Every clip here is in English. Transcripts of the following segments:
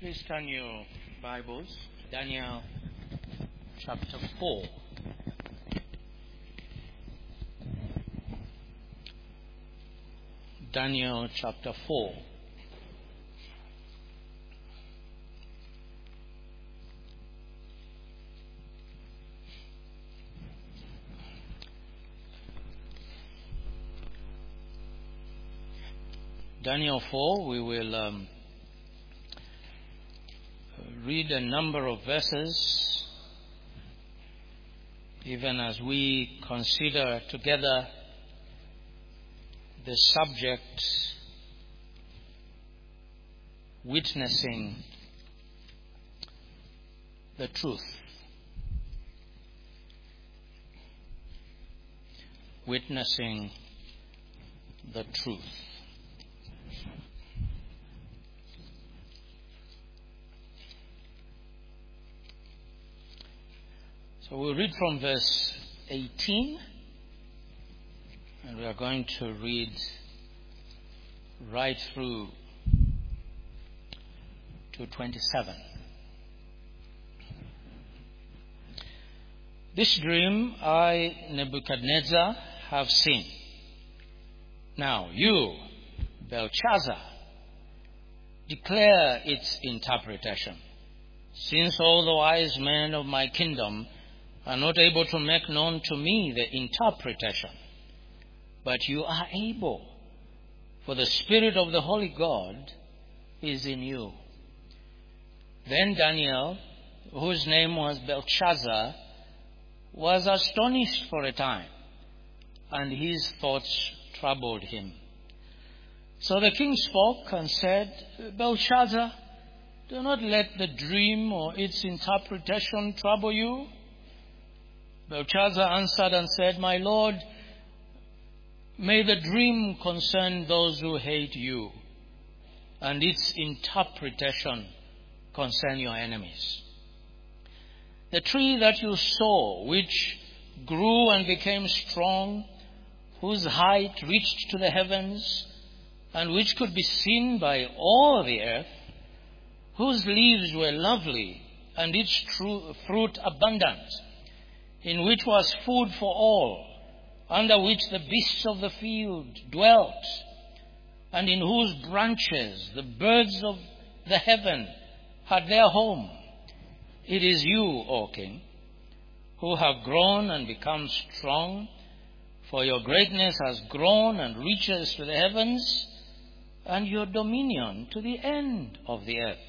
Please turn your Bibles, Daniel chapter 4. Daniel chapter 4. Daniel 4, we will read a number of verses, even as we consider together the subject, witnessing the truth. Witnessing the truth. So we'll read from verse 18, and we are going to read right through to 27. This dream I, Nebuchadnezzar, have seen. Now you, Belshazzar, declare its interpretation, since all the wise men of my kingdom are not able to make known to me the interpretation. But you are able, for the Spirit of the Holy God is in you. Then Daniel, whose name was Belshazzar, was astonished for a time, and his thoughts troubled him. So the king spoke and said, Belshazzar, do not let the dream or its interpretation trouble you. Belshazzar answered and said, My Lord, may the dream concern those who hate you, and its interpretation concern your enemies. The tree that you saw, which grew and became strong, whose height reached to the heavens, and which could be seen by all the earth, whose leaves were lovely, and its fruit abundant, in which was food for all, under which the beasts of the field dwelt, and in whose branches the birds of the heaven had their home. It is you, O king, who have grown and become strong, for your greatness has grown and reaches to the heavens, and your dominion to the end of the earth.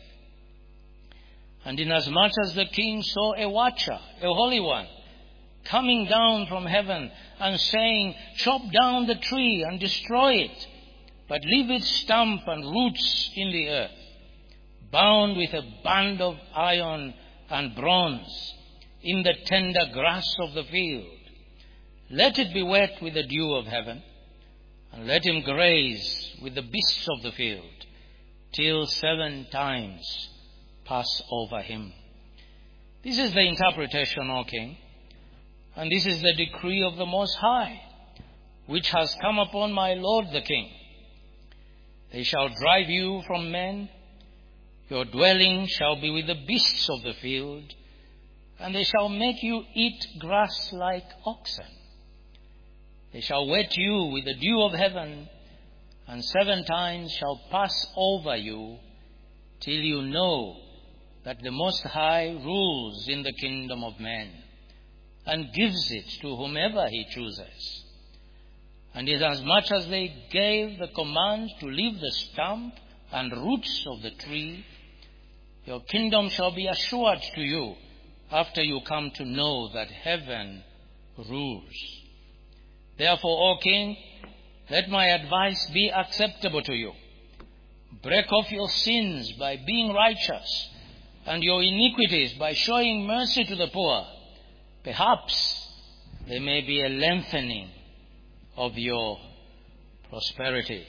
And inasmuch as the king saw a watcher, a holy one, coming down from heaven and saying, Chop down the tree and destroy it, but leave its stump and roots in the earth, bound with a band of iron and bronze in the tender grass of the field. Let it be wet with the dew of heaven, and let him graze with the beasts of the field, till 7 times pass over him. This is the interpretation, O king, and this is the decree of the Most High, which has come upon my lord the king. They shall drive you from men, your dwelling shall be with the beasts of the field, and they shall make you eat grass like oxen. They shall wet you with the dew of heaven, and 7 times shall pass over you, till you know that the Most High rules in the kingdom of men, and gives it to whomever he chooses. And inasmuch as they gave the command to leave the stump and roots of the tree, your kingdom shall be assured to you after you come to know that heaven rules. Therefore, O king, let my advice be acceptable to you. Break off your sins by being righteous, and your iniquities by showing mercy to the poor. Perhaps there may be a lengthening of your prosperity.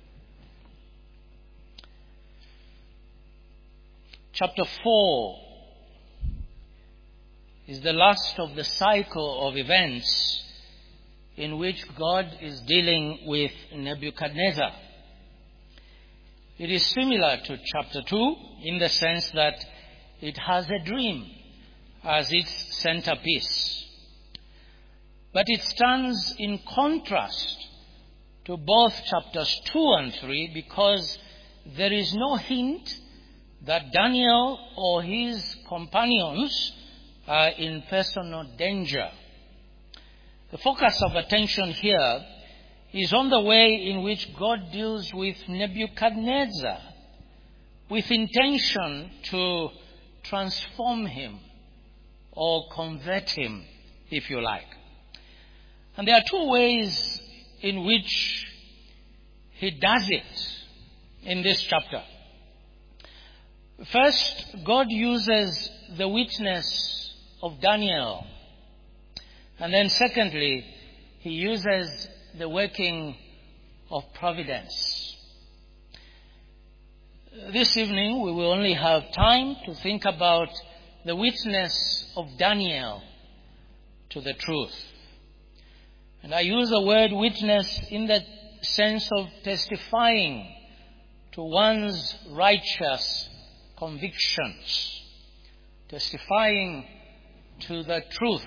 Chapter 4 is the last of the cycle of events in which God is dealing with Nebuchadnezzar. It is similar to chapter 2 in the sense that it has a dream as its centerpiece. But it stands in contrast to both chapters 2 and 3 because there is no hint that Daniel or his companions are in personal danger. The focus of attention here is on the way in which God deals with Nebuchadnezzar with intention to transform him or convert him, if you like. And there are two ways in which he does it in this chapter. First, God uses the witness of Daniel. And then secondly, he uses the working of providence. This evening, we will only have time to think about the witness of Daniel to the truth. And I use the word witness in the sense of testifying to one's righteous convictions, testifying to the truth.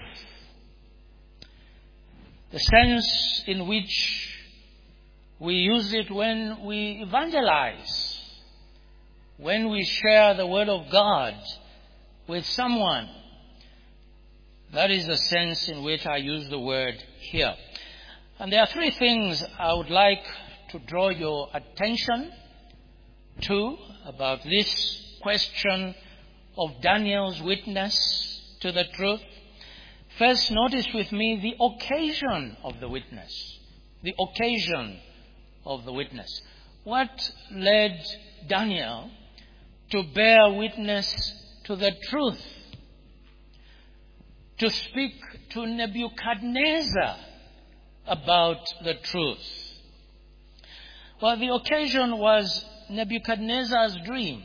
The sense in which we use it when we evangelize, when we share the word of God with someone. That is the sense in which I use the word here. And there are three things I would like to draw your attention to about this question of Daniel's witness to the truth. First, notice with me the occasion of the witness. The occasion of the witness. What led Daniel to bear witness to the truth? To speak to Nebuchadnezzar about the truth. Well, the occasion was Nebuchadnezzar's dream.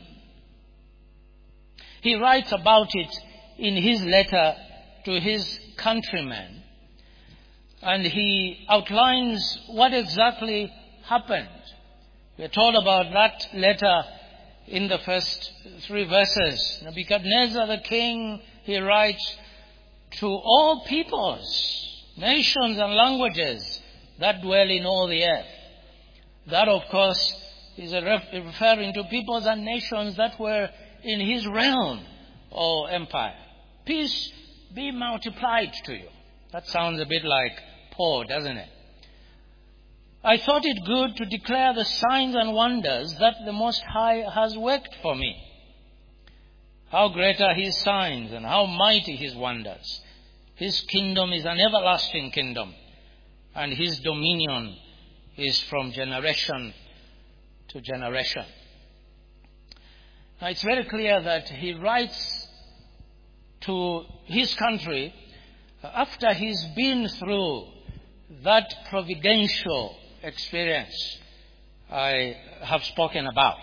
He writes about it in his letter to his countrymen, and he outlines what exactly happened. We're told about that letter in the first 3 verses. Nebuchadnezzar the king, he writes, to all peoples, nations and languages that dwell in all the earth. That, of course, is referring to peoples and nations that were in his realm or empire. Peace be multiplied to you. That sounds a bit like Paul, doesn't it? I thought it good to declare the signs and wonders that the Most High has worked for me. How great are his signs and how mighty his wonders. His kingdom is an everlasting kingdom, and his dominion is from generation to generation. Now, it's very clear that he writes to his country after he's been through that providential experience I have spoken about.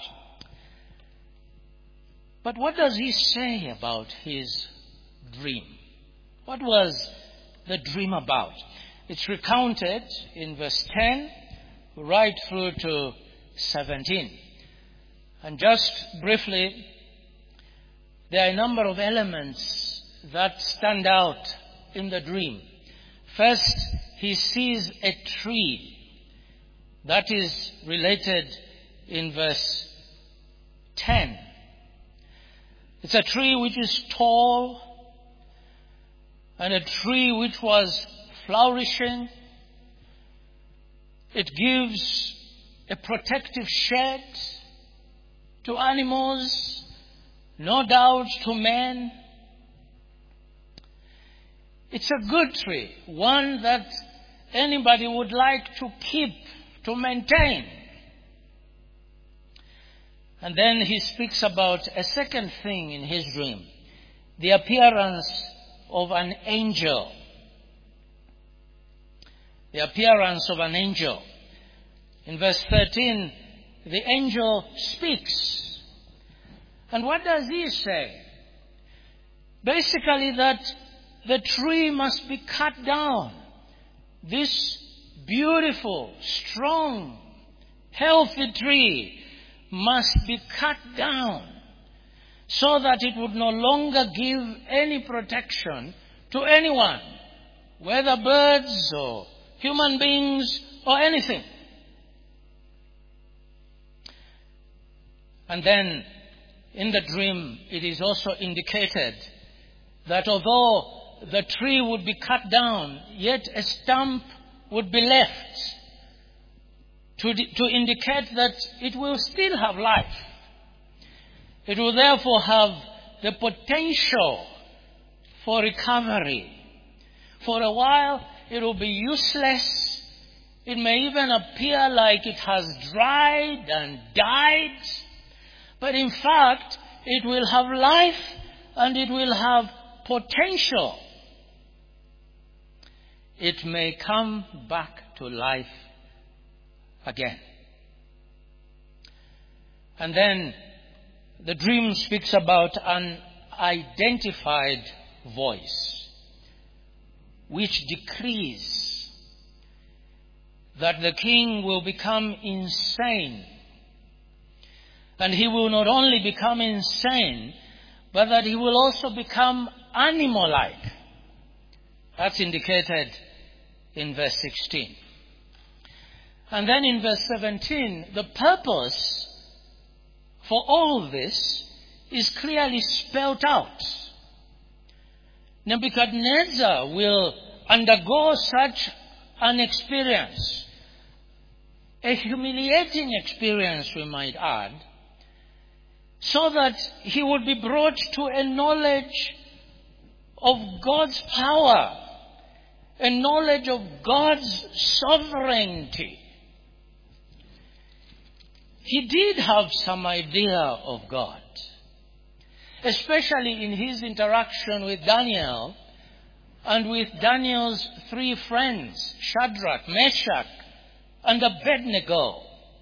But what does he say about his dream? What was the dream about? It's recounted in verse 10 right through to 17. And just briefly, there are a number of elements that stand out in the dream. First, he sees a tree that is related in verse 10. It's a tree which is tall and a tree which was flourishing. It gives a protective shade to animals, no doubt to men. It's a good tree, one that anybody would like to keep, to maintain. And then he speaks about a second thing in his dream, the appearance of an angel. The appearance of an angel. In verse 13, the angel speaks. And what does he say? Basically that the tree must be cut down. This beautiful, strong, healthy tree must be cut down so that it would no longer give any protection to anyone, whether birds or human beings or anything. And then in the dream it is also indicated that although the tree would be cut down, yet a stump would be left to indicate that it will still have life. It will therefore have the potential for recovery. For a while it will be useless. It may even appear like it has dried and died. But in fact, it will have life and it will have potential. It may come back to life again. And then the dream speaks about an identified voice which decrees that the king will become insane. And he will not only become insane, but that he will also become animal-like. That's indicated in verse 16. And then in verse 17, the purpose for all this is clearly spelled out. Nebuchadnezzar will undergo such an experience, a humiliating experience, we might add, so that he would be brought to a knowledge of God's power, a knowledge of God's sovereignty. He did have some idea of God, especially in his interaction with Daniel and with Daniel's three friends, Shadrach, Meshach, and Abednego.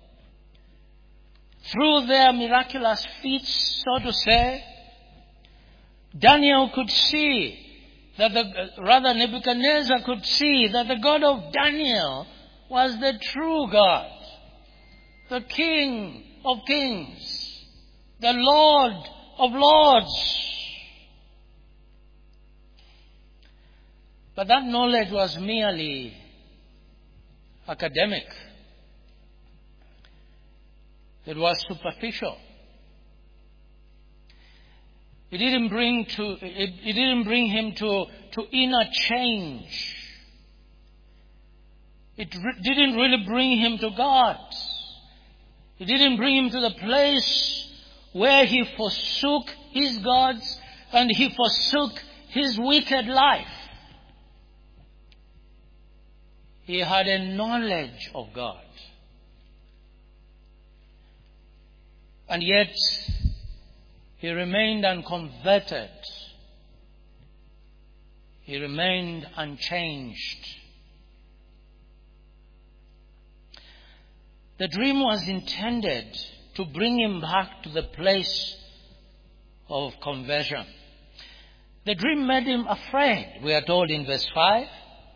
Through their miraculous feats, so to say, Daniel could see that Nebuchadnezzar could see that the God of Daniel was the true God, the King of kings, the Lord of lords. But that knowledge was merely academic. It was superficial. It didn't bring him to inner change. It didn't really bring him to God. It didn't bring him to the place where he forsook his gods and he forsook his wicked life. He had a knowledge of God. And yet, he remained unconverted. He remained unchanged. The dream was intended to bring him back to the place of conversion. The dream made him afraid, we are told in verse 5.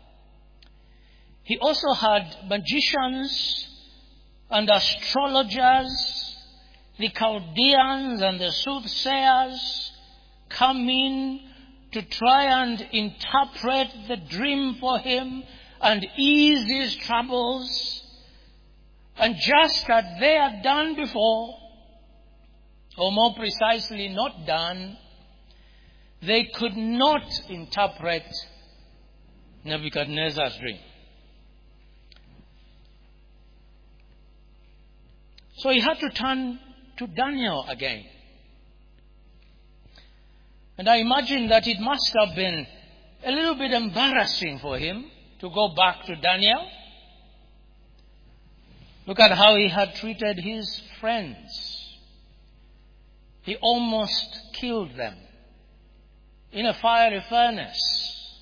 He also had magicians and astrologers, the Chaldeans and the soothsayers come in to try and interpret the dream for him and ease his troubles. And just as they had done before, or more precisely not done, they could not interpret Nebuchadnezzar's dream. So he had to turn to Daniel again. And I imagine that it must have been a little bit embarrassing for him to go back to Daniel. Look at how he had treated his friends. He almost killed them in a fiery furnace.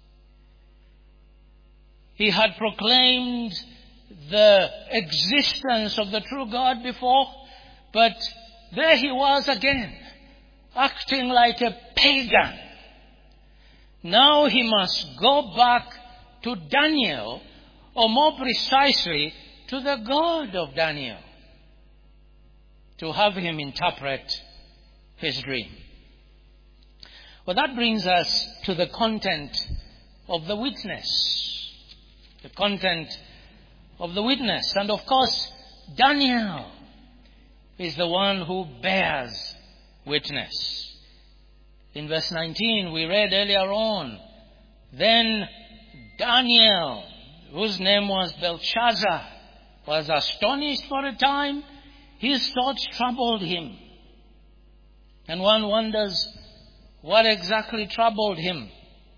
He had proclaimed the existence of the true God before, but there he was again, acting like a pagan. Now he must go back to Daniel, or more precisely, to the God of Daniel. to have him interpret his dream. Well, that brings us to the content of the witness. The content of the witness. And of course, Daniel is the one who bears witness. In verse 19, we read earlier on, then Daniel, whose name was Belshazzar, was astonished for a time. His thoughts troubled him. And one wonders what exactly troubled him.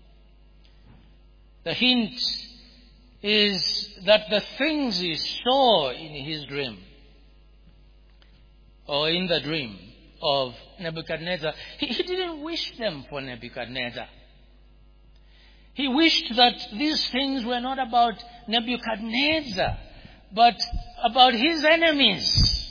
The hint is that the things he saw in his dream, or in the dream of Nebuchadnezzar, he didn't wish them for Nebuchadnezzar. He wished that these things were not about Nebuchadnezzar, but about his enemies.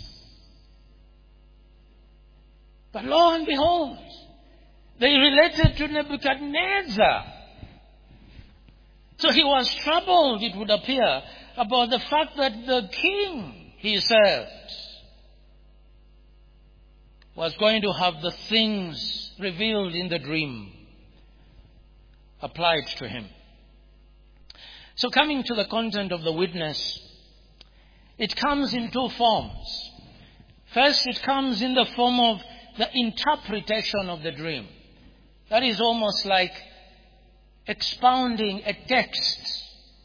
But lo and behold, they related to Nebuchadnezzar. So he was troubled, it would appear, about the fact that the king he served was going to have the things revealed in the dream applied to him. So coming to the content of the witness, it comes in two forms. First, it comes in the form of the interpretation of the dream. That is almost like expounding a text.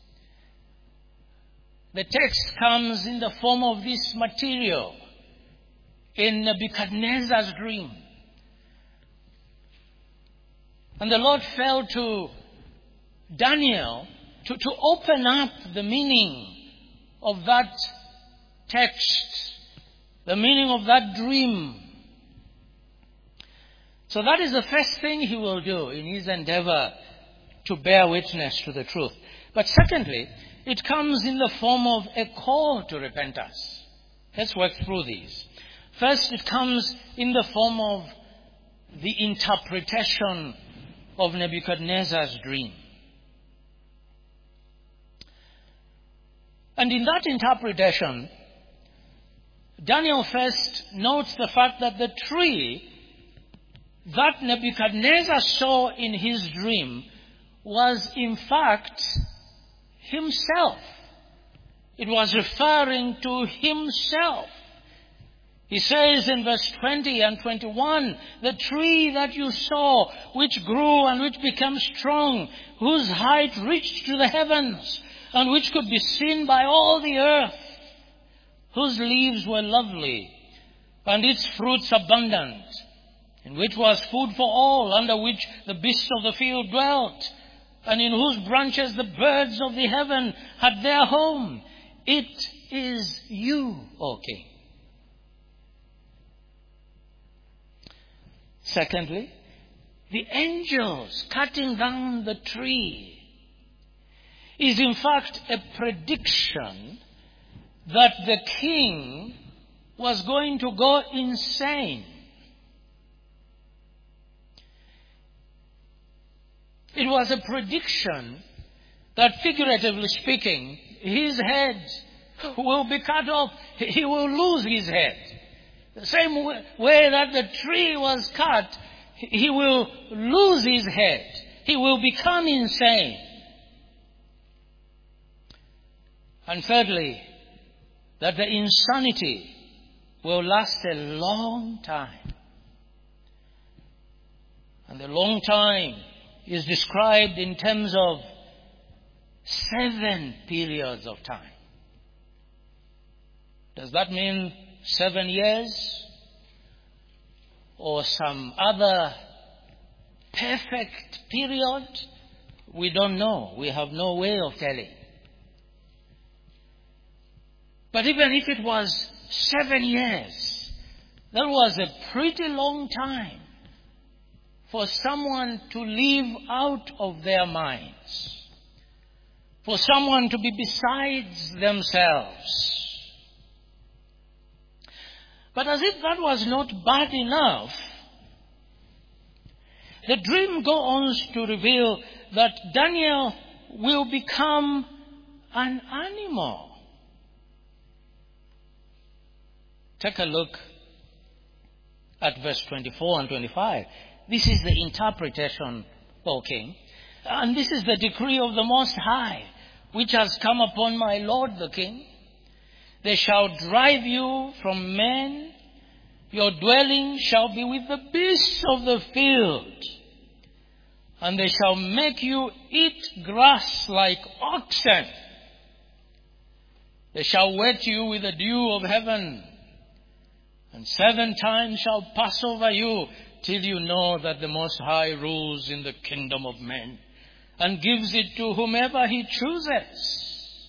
The text comes in the form of this material in Nebuchadnezzar's dream. And the Lord fell to Daniel to open up the meaning of that text, the meaning of that dream. So that is the first thing he will do in his endeavor to bear witness to the truth. But secondly, it comes in the form of a call to repentance. Let's work through these. First, it comes in the form of the interpretation of Nebuchadnezzar's dream. And in that interpretation, Daniel first notes the fact that the tree that Nebuchadnezzar saw in his dream was in fact himself. It was referring to himself. He says in verse 20 and 21, the tree that you saw, which grew and which became strong, whose height reached to the heavens, and which could be seen by all the earth, whose leaves were lovely, and its fruits abundant, in which was food for all, under which the beasts of the field dwelt, and in whose branches the birds of the heaven had their home. It is you, O King. Secondly, the angels cutting down the tree is in fact a prediction that the king was going to go insane. It was a prediction that, figuratively speaking, his head will be cut off. He will lose his head. The same way that the tree was cut, he will lose his head. He will become insane. And thirdly, that the insanity will last a long time. And the long time is described in terms of 7 periods of time. Does that mean 7 years? Or some other perfect period? We don't know. We have no way of telling. But even if it was 7 years, that was a pretty long time for someone to live out of their minds, for someone to be besides themselves. But as if that was not bad enough, the dream goes on to reveal that Daniel will become an animal. Take a look at verse 24 and 25. This is the interpretation, O king. And this is the decree of the Most High, which has come upon my lord the king. They shall drive you from men. Your dwelling shall be with the beasts of the field. And they shall make you eat grass like oxen. They shall wet you with the dew of heaven. And 7 times shall pass over you, till you know that the Most High rules in the kingdom of men, and gives it to whomever he chooses.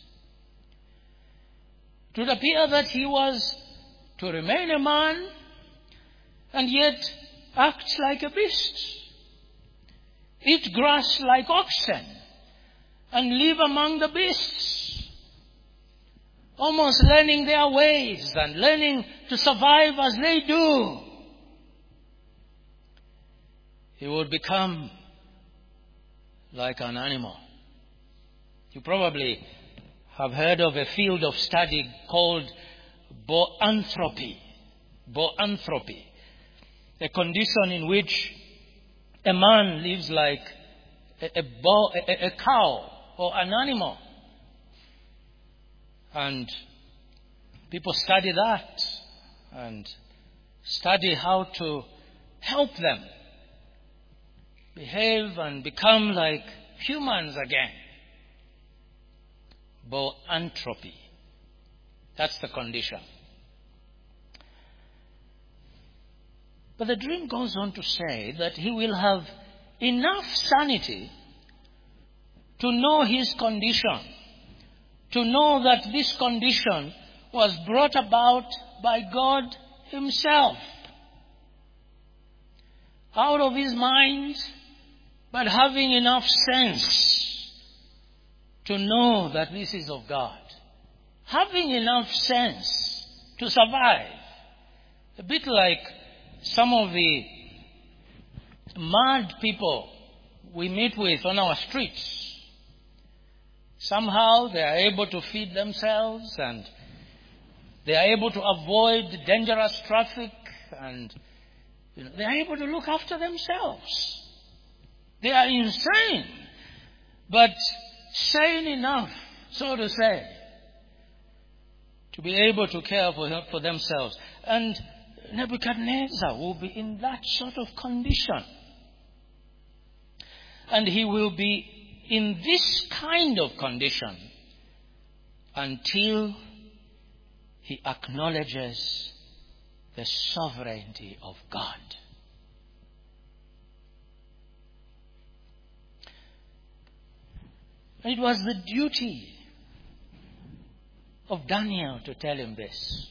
It would appear that he was to remain a man, and yet act like a beast. Eat grass like oxen, and live among the beasts. Almost learning their ways and learning to survive as they do. He would become like an animal. You probably have heard of a field of study called boanthropy. Boanthropy. A condition in which a man lives like a cow or an animal. And people study that and study how to help them behave and become like humans again. Boanthropy. That's the condition. But the dream goes on to say that he will have enough sanity to know his condition, to know that this condition was brought about by God himself. Out of his mind, but having enough sense to know that this is of God. Having enough sense to survive. A bit like some of the mad people we meet with on our streets. Somehow they are able to feed themselves and they are able to avoid dangerous traffic and they are able to look after themselves. They are insane, but sane enough, so to say, to be able to care for themselves. And Nebuchadnezzar will be in that sort of condition. And he will be in this kind of condition until he acknowledges the sovereignty of God. And it was the duty of Daniel to tell him this.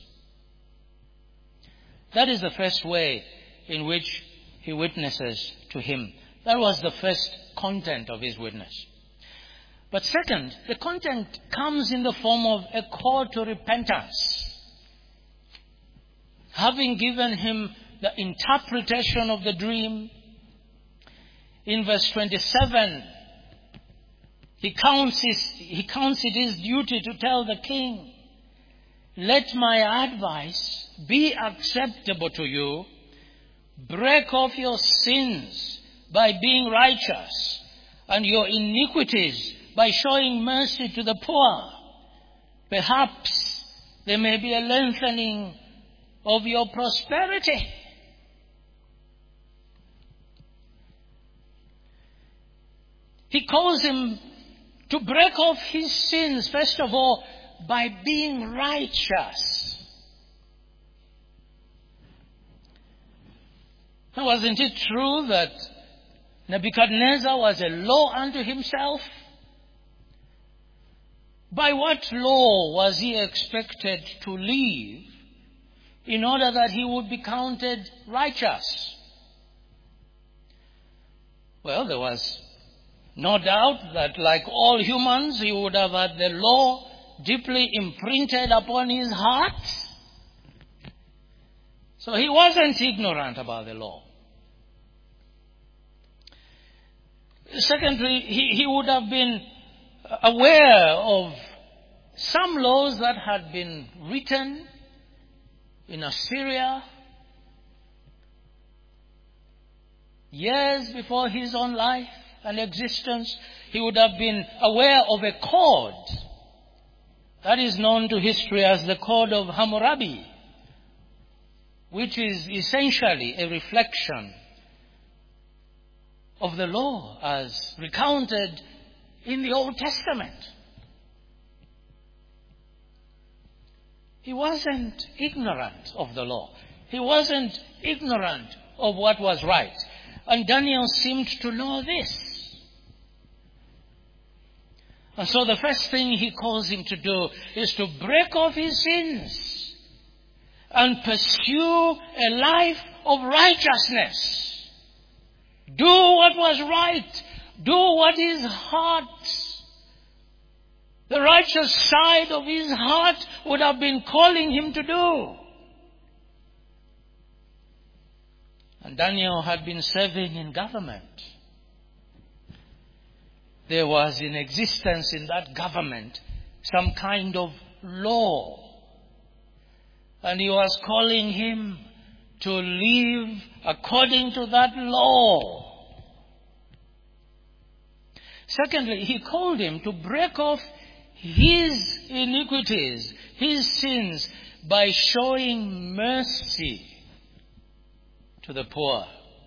That is the first way in which he witnesses to him. That was the first content of his witness. But second, the content comes in the form of a call to repentance. Having given him the interpretation of the dream, in verse 27, he counts it his duty to tell the king, "Let my advice be acceptable to you. Break off your sins by being righteous, and your iniquities by showing mercy to the poor. Perhaps there may be a lengthening of your prosperity." He calls him to break off his sins, first of all, by being righteous. Now, wasn't it true that Nebuchadnezzar was a law unto himself? By what law was he expected to live in order that he would be counted righteous? Well, there was no doubt that like all humans, he would have had the law deeply imprinted upon his heart. So he wasn't ignorant about the law. Secondly, he would have been aware of some laws that had been written in Assyria Years before his own life and existence, he would have been aware of a chord that is known to history as the Code of Hammurabi, which is essentially a reflection of the law as recounted in the Old Testament. He wasn't ignorant of the law. He wasn't ignorant of what was right. And Daniel seemed to know this. And so the first thing he calls him to do is to break off his sins and pursue a life of righteousness. Do what was right. Do what his heart, the righteous side of his heart, would have been calling him to do. And Daniel had been serving in government. There was in existence in that government some kind of law. And he was calling him to live according to that law. Secondly, he called him to break off his iniquities, his sins, by showing mercy to the poor.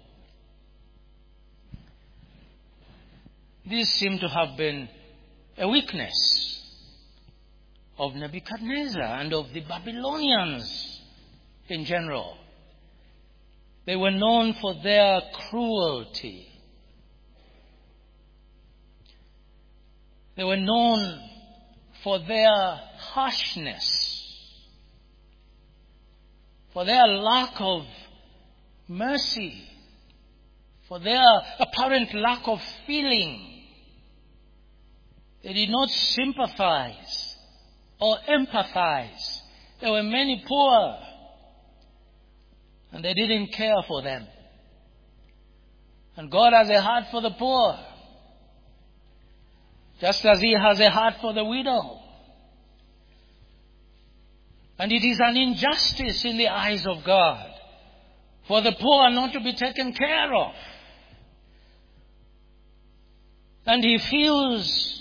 This seemed to have been a weakness of Nebuchadnezzar and of the Babylonians in general. They were known for their cruelty. They were known for their harshness, for their lack of mercy, for their apparent lack of feeling. They did not sympathize or empathize. There were many poor, and they didn't care for them. And God has a heart for the poor, just as he has a heart for the widow. And it is an injustice in the eyes of God for the poor not to be taken care of. And he feels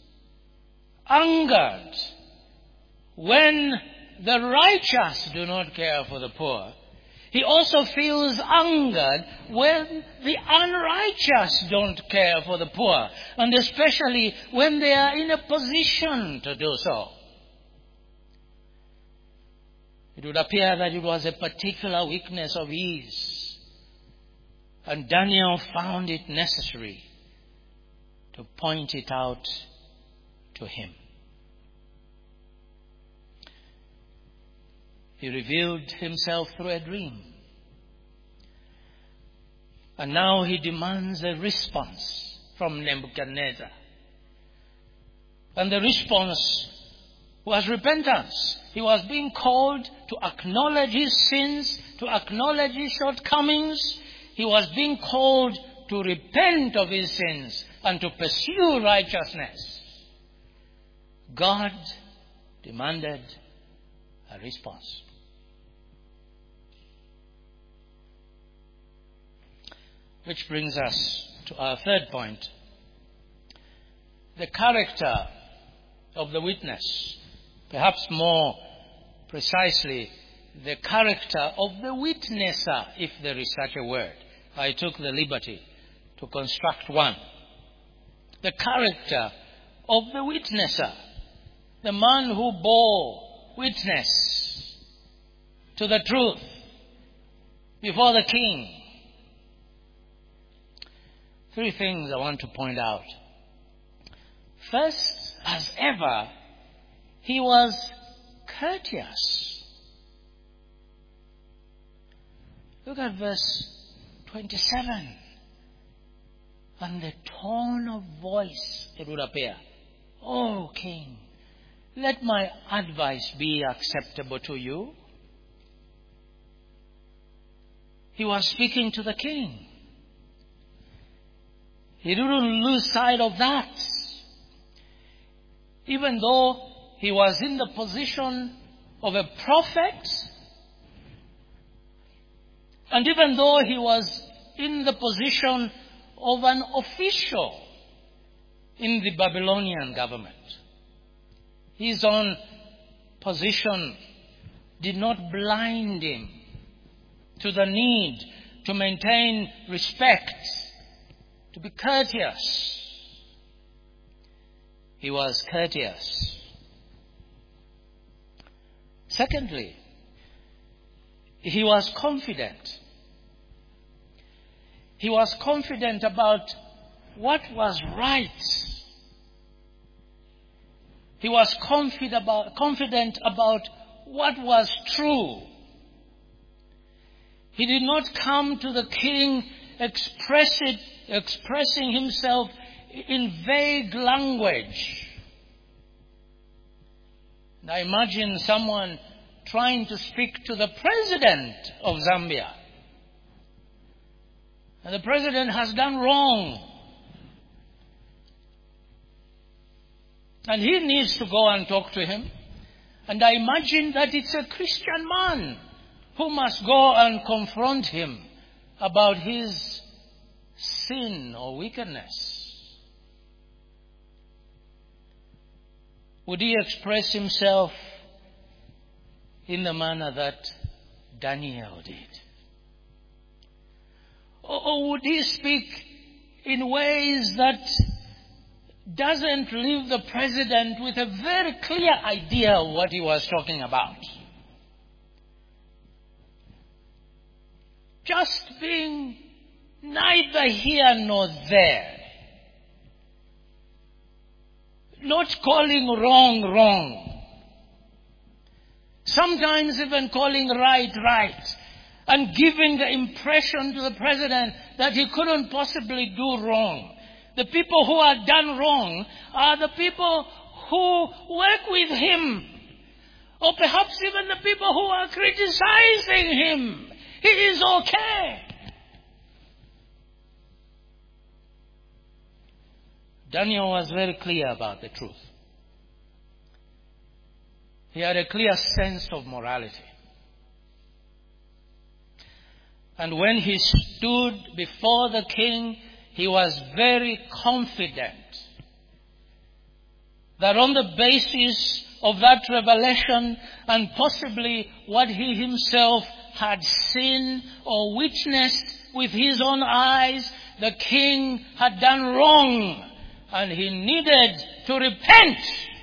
angered when the righteous do not care for the poor. He also feels angered when the unrighteous don't care for the poor, and especially when they are in a position to do so. It would appear that it was a particular weakness of his, and Daniel found it necessary to point it out to him. He revealed himself through a dream. And now he demands a response from Nebuchadnezzar. And the response was repentance. He was being called to acknowledge his sins, to acknowledge his shortcomings. He was being called to repent of his sins and to pursue righteousness. God demanded a response. Which brings us to our third point. The character of the witness. Perhaps more precisely, the character of the witnesser, if there is such a word. I took the liberty to construct one. The character of the witnesser. The man who bore witness to the truth before the king. Three things I want to point out. First, as ever, he was courteous. Look at verse 27. And the tone of voice, it would appear, "O king, let my advice be acceptable to you." He was speaking to the king. He didn't lose sight of that. Even though he was in the position of a prophet, and even though he was in the position of an official in the Babylonian government. His own position did not blind him to the need to maintain respect, to be courteous. He was courteous. Secondly, he was confident. He was confident about what was right. He was confident about what was true. He did not come to the king expressing himself in vague language. Now imagine someone trying to speak to the president of Zambia. And the president has done wrong. And he needs to go and talk to him. And I imagine that it's a Christian man who must go and confront him about his sin or wickedness. Would he express himself in the manner that Daniel did? Or would he speak in ways that doesn't leave the president with a very clear idea of what he was talking about? Just being neither here nor there. Not calling wrong. Sometimes even calling right. And giving the impression to the president that he couldn't possibly do wrong. The people who are done wrong are the people who work with him. Or perhaps even the people who are criticizing him. He is okay. Daniel was very clear about the truth. He had a clear sense of morality. And when he stood before the king, he was very confident that on the basis of that revelation and possibly what he himself had seen or witnessed with his own eyes, the king had done wrong and he needed to repent.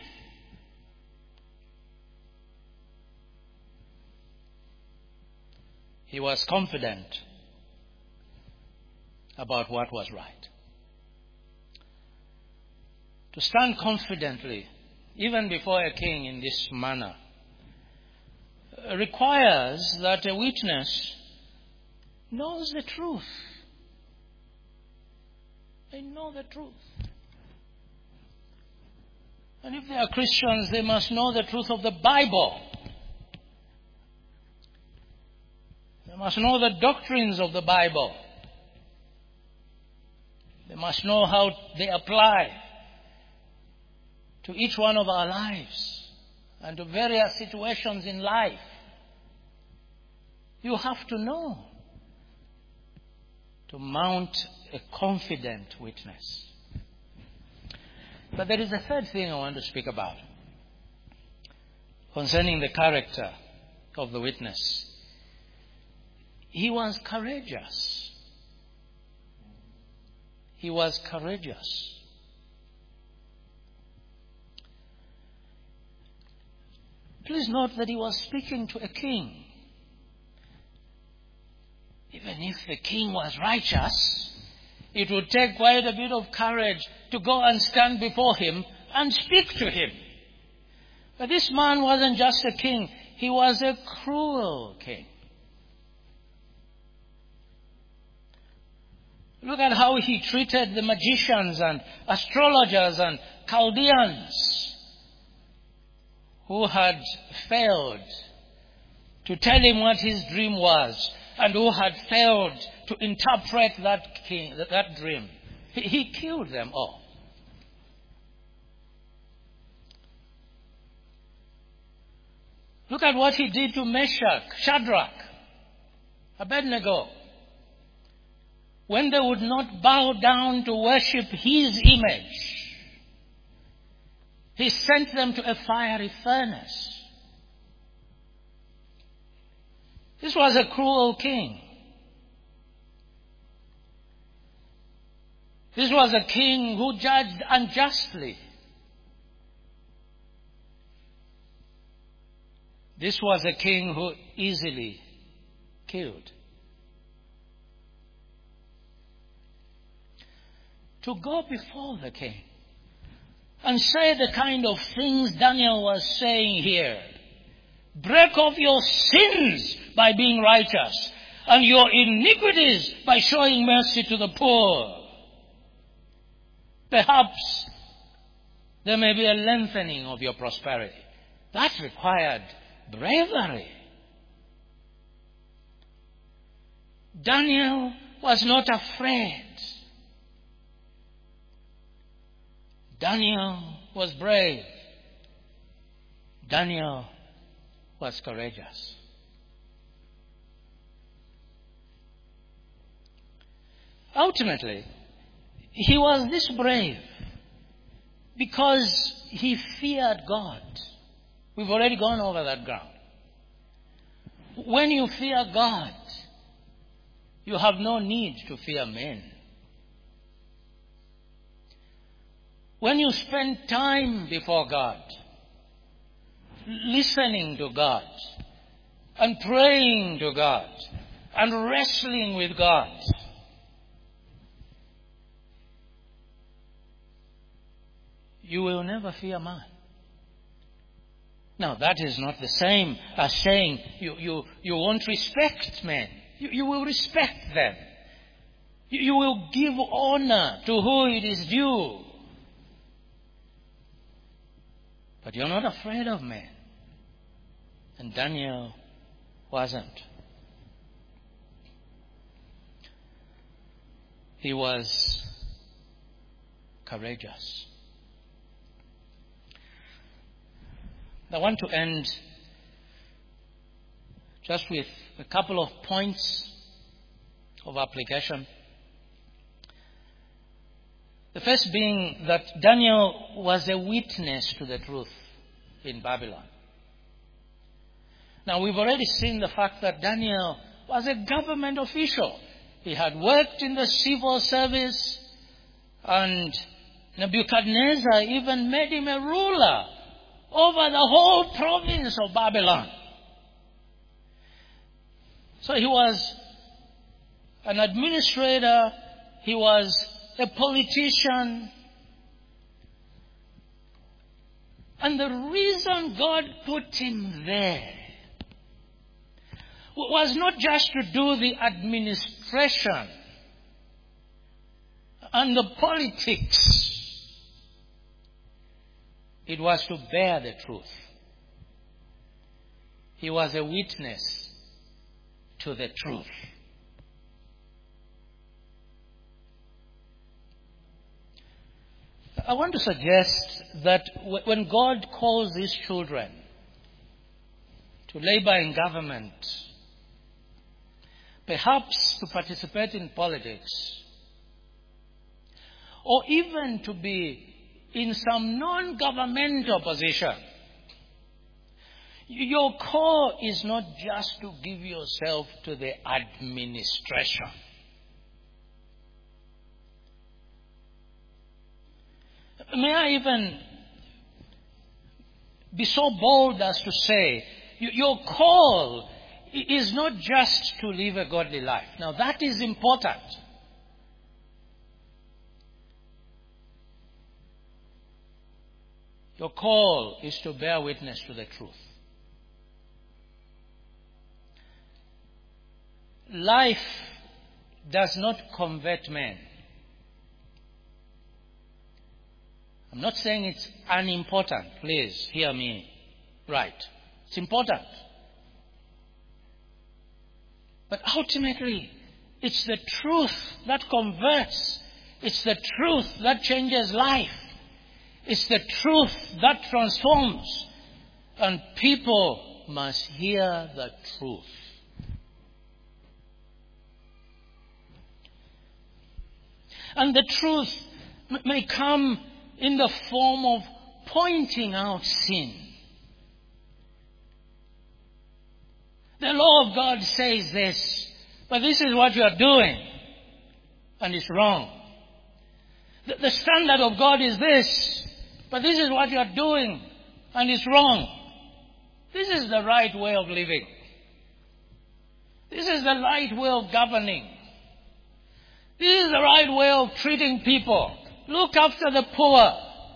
He was confident about what was right. To stand confidently, even before a king in this manner, requires that a witness knows the truth. They know the truth. And if they are Christians, they must know the truth of the Bible. They must know the doctrines of the Bible. They must know how they apply to each one of our lives and to various situations in life. You have to know to mount a confident witness. But there is a third thing I want to speak about concerning the character of the witness. He was courageous. He was courageous. Please note that he was speaking to a king. Even if the king was righteous, it would take quite a bit of courage to go and stand before him and speak to him. But this man wasn't just a king. He was a cruel king. Look at how he treated the magicians and astrologers and Chaldeans who had failed to tell him what his dream was and who had failed to interpret that dream. He killed them all. Look at what he did to Meshach, Shadrach, Abednego. when they would not bow down to worship his image, he sent them to a fiery furnace. This was a cruel king. This was a king who judged unjustly. This was a king who easily killed. To go before the king and say the kind of things Daniel was saying here, break off your sins by being righteous and your iniquities by showing mercy to the poor. Perhaps there may be a lengthening of your prosperity. That required bravery. Daniel was not afraid. Daniel was brave. Daniel was courageous. Ultimately, he was this brave because he feared God. We've already gone over that ground. When you fear God, you have no need to fear men. When you spend time before God, listening to God, and praying to God, and wrestling with God, you will never fear man. Now, that is not the same as saying you won't respect men. You will respect them. You will give honor to who it is due. But you're not afraid of men. And Daniel wasn't. He was courageous. I want to end just with a couple of points of application. The first being that Daniel was a witness to the truth in Babylon. Now, we've already seen the fact that Daniel was a government official. He had worked in the civil service, and Nebuchadnezzar even made him a ruler over the whole province of Babylon. So he was an administrator, he was a politician. And the reason God put him there was not just to do the administration and the politics. It was to bear the truth. He was a witness to the truth. I want to suggest that when God calls his children to labor in government, perhaps to participate in politics, or even to be in some non-governmental position, your call is not just to give yourself to the administration. May I even be so bold as to say, your call is not just to live a godly life. Now, that is important. Your call is to bear witness to the truth. Life does not convert men. I'm not saying it's unimportant. Please hear me right. It's important. But ultimately, it's the truth that converts. It's the truth that changes life. It's the truth that transforms. And people must hear the truth. And the truth may come in the form of pointing out sin. The law of God says this, but this is what you are doing, and it's wrong. The standard of God is this, but this is what you are doing, and it's wrong. This is the right way of living. This is the right way of governing. This is the right way of treating people. Look after the poor.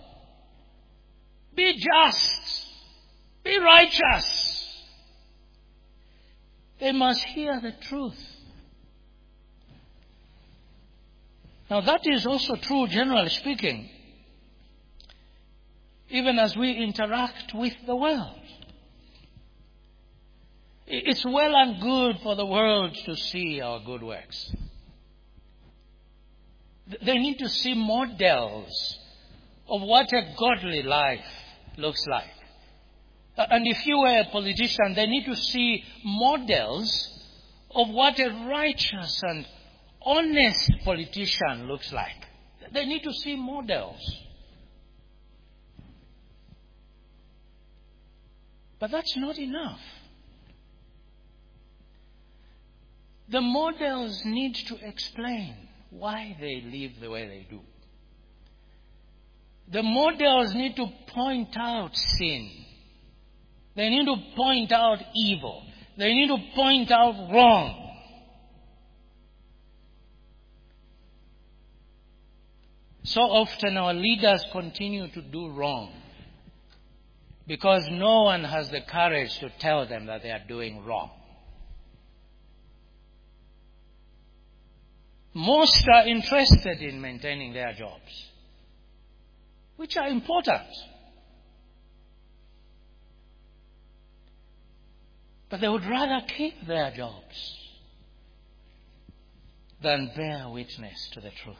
Be just. Be righteous. They must hear the truth. Now that is also true, generally speaking, even as we interact with the world. It's well and good for the world to see our good works. They need to see models of what a godly life looks like. And if you were a politician, they need to see models of what a righteous and honest politician looks like. They need to see models. But that's not enough. The models need to explain why they live the way they do. The models need to point out sin. They need to point out evil. They need to point out wrong. So often our leaders continue to do wrong because no one has the courage to tell them that they are doing wrong. Most are interested in maintaining their jobs, which are important. But they would rather keep their jobs than bear witness to the truth.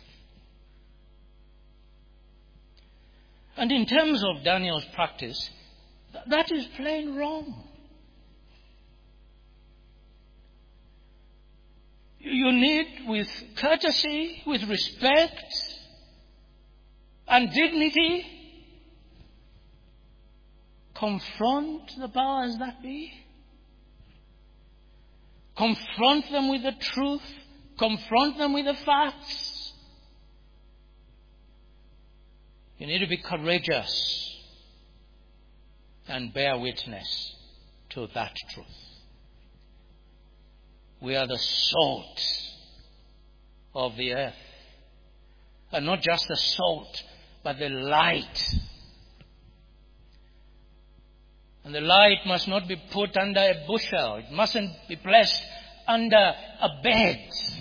And in terms of Daniel's practice, that is plain wrong. You need, with courtesy, with respect and dignity, confront the powers that be. Confront them with the truth. Confront them with the facts. You need to be courageous and bear witness to that truth. We are the salt of the earth. And not just the salt, but the light. And the light must not be put under a bushel. It mustn't be placed under a bed. It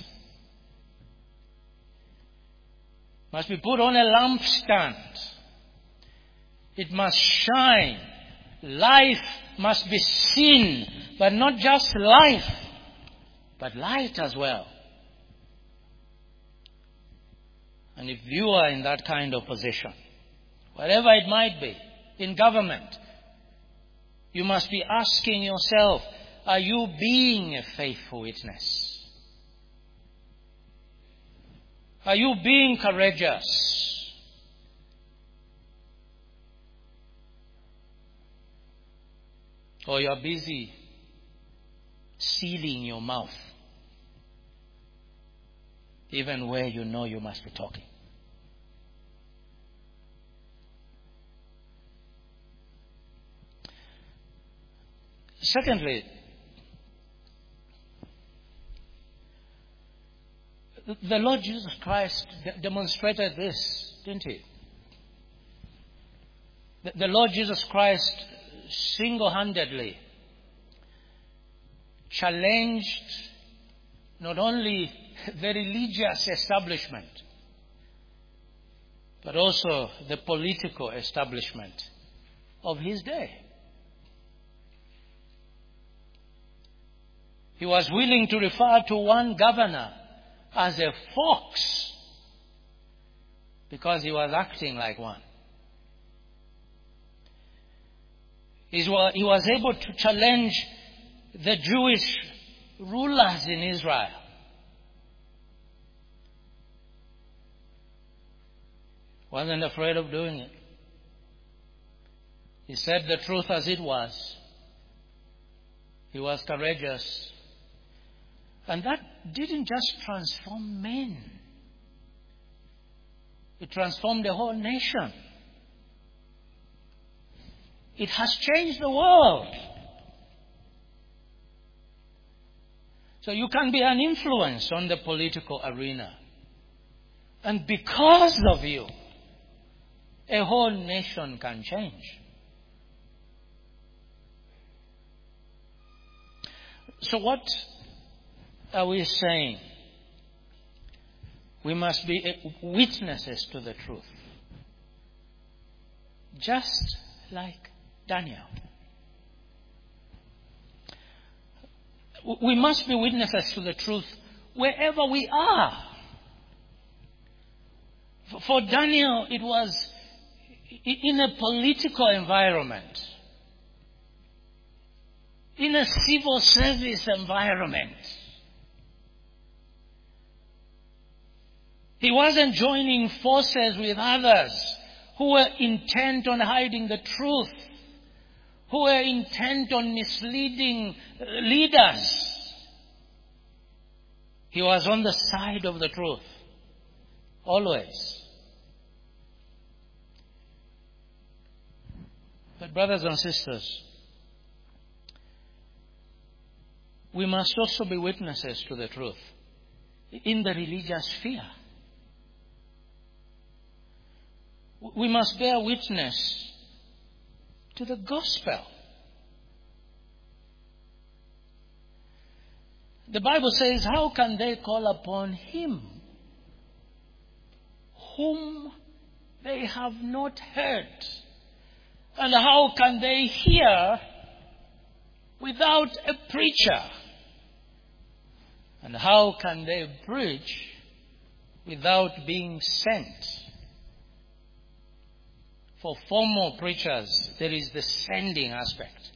must be put on a lampstand. It must shine. Life must be seen, but not just life, but light as well. And if you are in that kind of position, wherever it might be, in government, you must be asking yourself, are you being a faithful witness? Are you being courageous? Or you are busy sealing your mouth, even where you know you must be talking? Secondly, the Lord Jesus Christ demonstrated this, didn't he? The Lord Jesus Christ single-handedly challenged not only the religious establishment, but also the political establishment of his day. He was willing to refer to one governor as a fox because he was acting like one. He was able to challenge the Jewish rulers in Israel Wasn't afraid of doing it. He said the truth as it was. He was courageous. And that didn't just transform men. It transformed the whole nation. It has changed the world. So you can be an influence on the political arena. And because of you, a whole nation can change. So what are we saying? We must be witnesses to the truth. Just like Daniel. We must be witnesses to the truth wherever we are. For Daniel, it was in a political environment, in a civil service environment. He wasn't joining forces with others who were intent on hiding the truth, who were intent on misleading leaders. He was on the side of the truth, always. But brothers and sisters, we must also be witnesses to the truth in the religious sphere. We must bear witness to the gospel. The Bible says, how can they call upon him whom they have not heard? And how can they hear without a preacher? And how can they preach without being sent? For formal preachers, there is the sending aspect.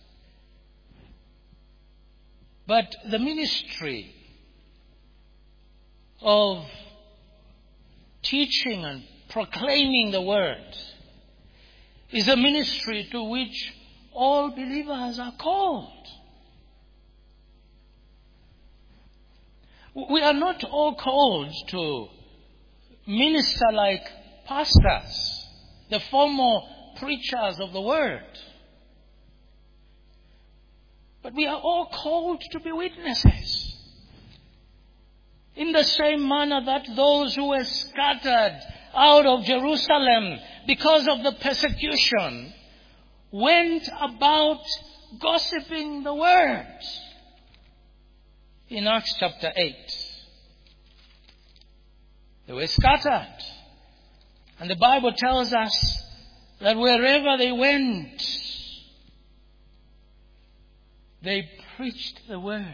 But the ministry of teaching and proclaiming the word is a ministry to which all believers are called. We are not all called to minister like pastors, the formal preachers of the word. But we are all called to be witnesses. In the same manner that those who were scattered out of Jerusalem because of the persecution went about gossiping the word. In Acts chapter 8, they were scattered. And the Bible tells us that wherever they went, they preached the word.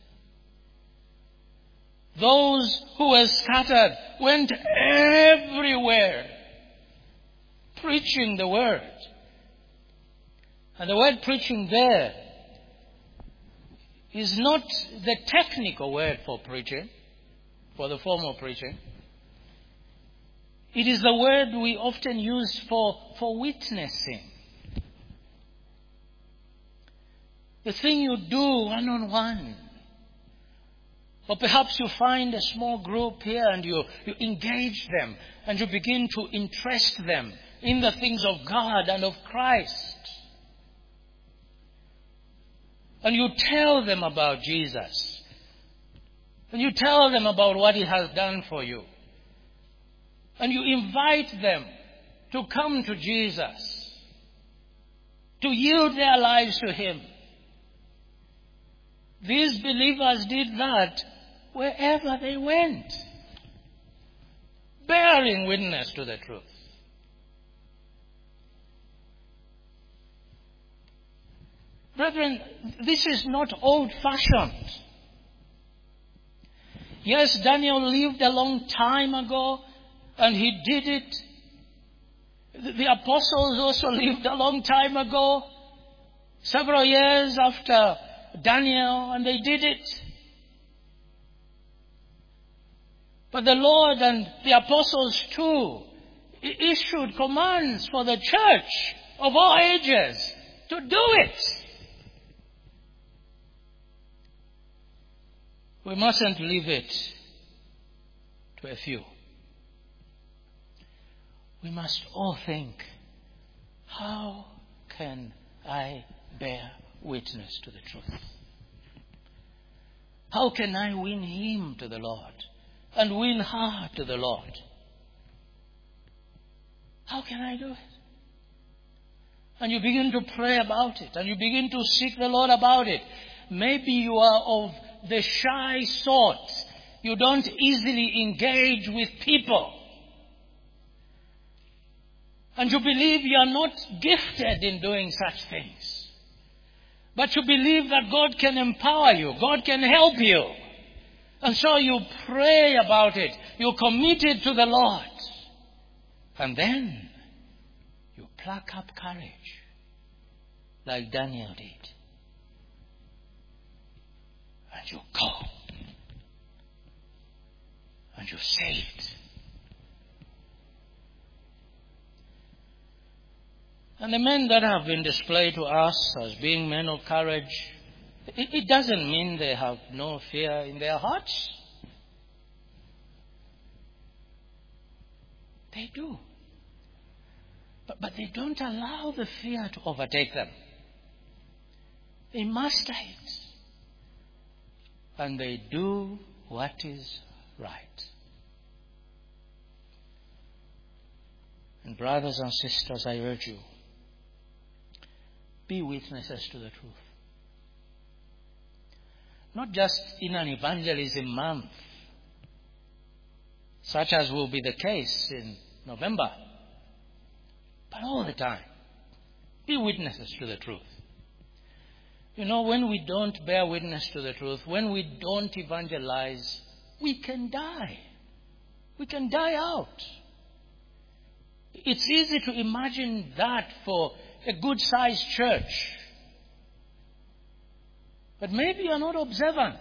Those who were scattered went everywhere preaching the word. And the word preaching there is not the technical word for preaching, for the formal preaching. It is the word we often use for witnessing. The thing you do one-on-one. Or perhaps you find a small group here and you engage them and you begin to interest them in the things of God and of Christ. And you tell them about Jesus. And you tell them about what he has done for you. And you invite them to come to Jesus, to yield their lives to him. These believers did that wherever they went, bearing witness to the truth. Brethren, this is not old-fashioned. Yes, Daniel lived a long time ago, and he did it. The apostles also lived a long time ago, several years after Daniel, and they did it. But the Lord and the apostles too, issued commands for the church of all ages to do it. We mustn't leave it to a few. We must all think, how can I bear witness to the truth? How can I win him to the Lord and win her to the Lord? How can I do it? And you begin to pray about it, and you begin to seek the Lord about it. Maybe you are of the shy sort. You don't easily engage with people. And you believe you are not gifted in doing such things. But you believe that God can empower you. God can help you. And so you pray about it. You commit it to the Lord. And then you pluck up courage like Daniel did. And you go. And you say it. And the men that have been displayed to us as being men of courage, it doesn't mean they have no fear in their hearts. They do. But they don't allow the fear to overtake them. They master it. And they do what is right. And brothers and sisters, I urge you, be witnesses to the truth. Not just in an evangelism month, such as will be the case in November, but all the time. Be witnesses to the truth. You know, when we don't bear witness to the truth, when we don't evangelize, we can die. We can die out. It's easy to imagine that for a good-sized church. But maybe you're not observant.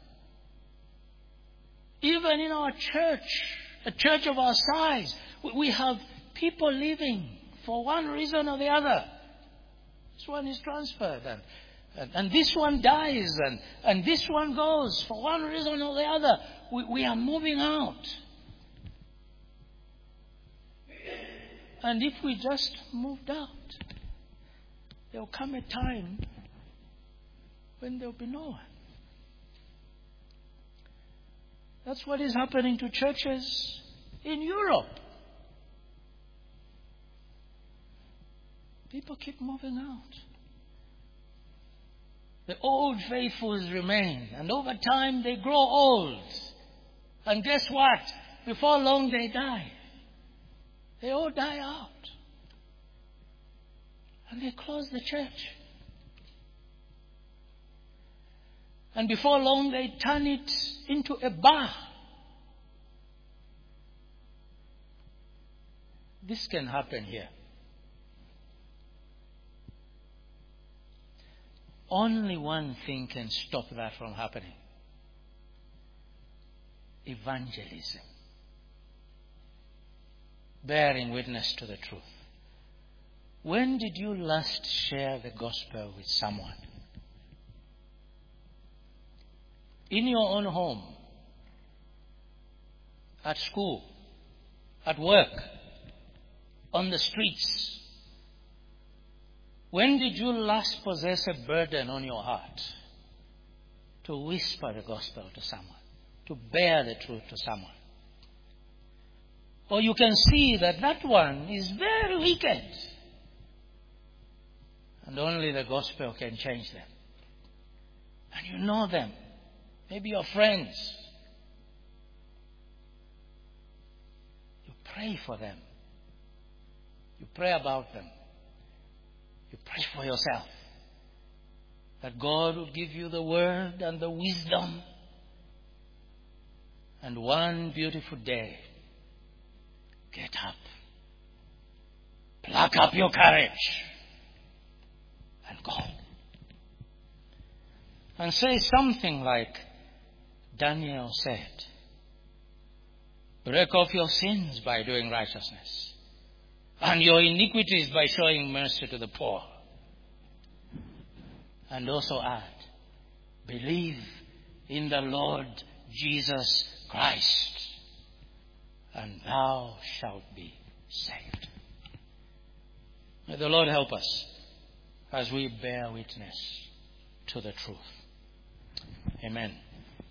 Even in our church, a church of our size, we have people leaving for one reason or the other. This one is transferred and this one dies and this one goes for one reason or the other. We are moving out. And if we just moved out, there will come a time when there will be no one. That's what is happening to churches in Europe. People keep moving out. The old faithfuls remain, and over time they grow old. And guess what? Before long they die. They all die out. And they close the church. And before long they turn it into a bar. This can happen here. Only one thing can stop that from happening. Evangelism. Bearing witness to the truth. When did you last share the gospel with someone? In your own home, at school, at work, on the streets. When did you last possess a burden on your heart to whisper the gospel to someone, to bear the truth to someone? Or you can see that one is very wicked, and only the gospel can change them. And you know them, maybe your friends. You pray for them. You pray about them. You pray for yourself. That God will give you the word and the wisdom. And one beautiful day, get up. Pluck up your courage. And go. And say something like Daniel said. Break off your sins by doing righteousness. and your iniquities by showing mercy to the poor. And also add, believe in the Lord Jesus Christ, and thou shalt be saved. May the Lord help us as we bear witness to the truth. Amen.